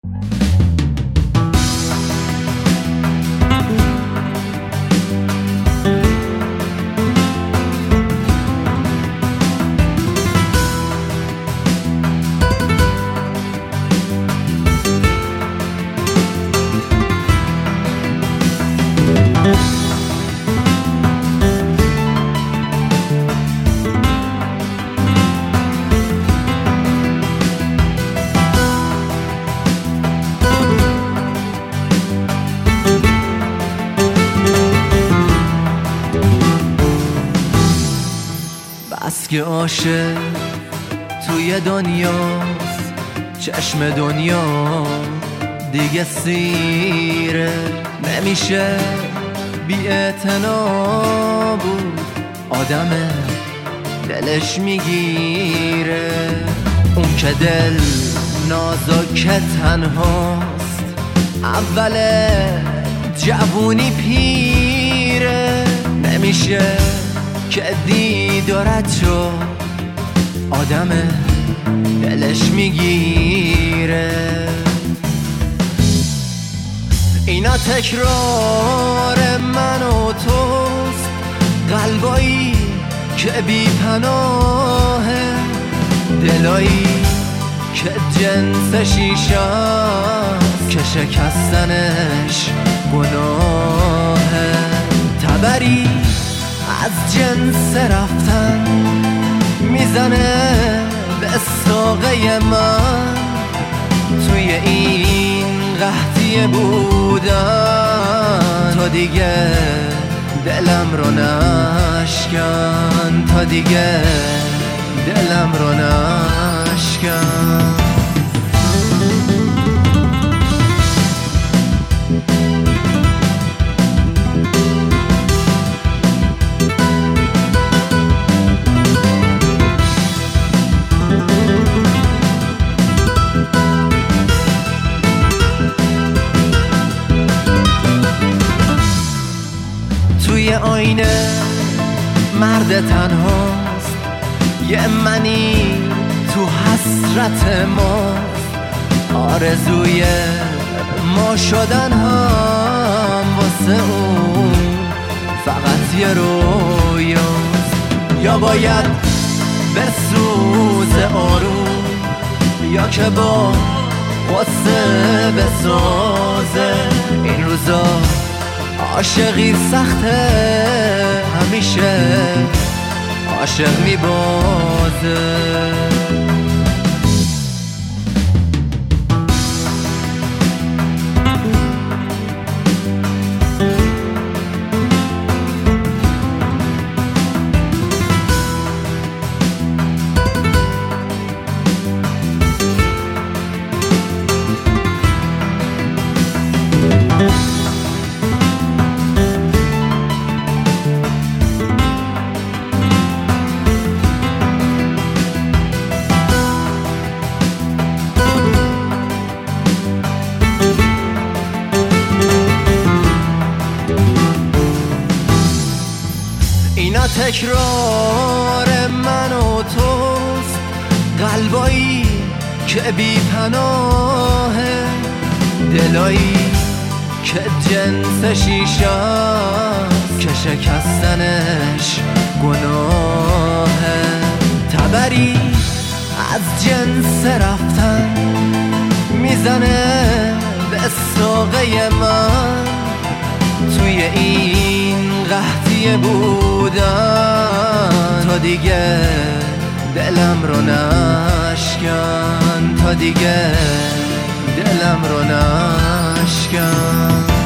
بس که عاشق توی دنیاست، چشم دنیا دیگه سیره، نمیشه بی اعتنا بود، آدمه دلش میگیره. اون که دل نازک تنهاست، اول جوونی پیره، نمیشه که دیدارت شد، آدمه دلش میگیره. اینا تکرار من و توست، قلبایی که بی پناهه، دلایی که جنس شیشاست، که شکستنش گناهه. تبری از جنس رفتن میزنه به ساقه من، توی این قحطی بودن تا دیگه دلم رو نشکن، تا دیگه دلم رو نشکن. توی آینه مرد تنهاست، یه منی تو حسرت ماست، آرزوی ما شدن هم واسه اون فقط یه رویاست. یا باید بسوزه آروم، یا که با غصه بسازه. این روزا عاشقی سخته، همیشه عاشق میبازه. اینا تکرار من و توست، قلبایی که بی پناهه، دلایی که جنس شیشاست، که شکستنش گناهه. تبری از جنس رفتن میزنه به ساقه من، توی این قحطی بودن تا دیگه دلم رو نشکن، تا دیگه دلم رو نشکن.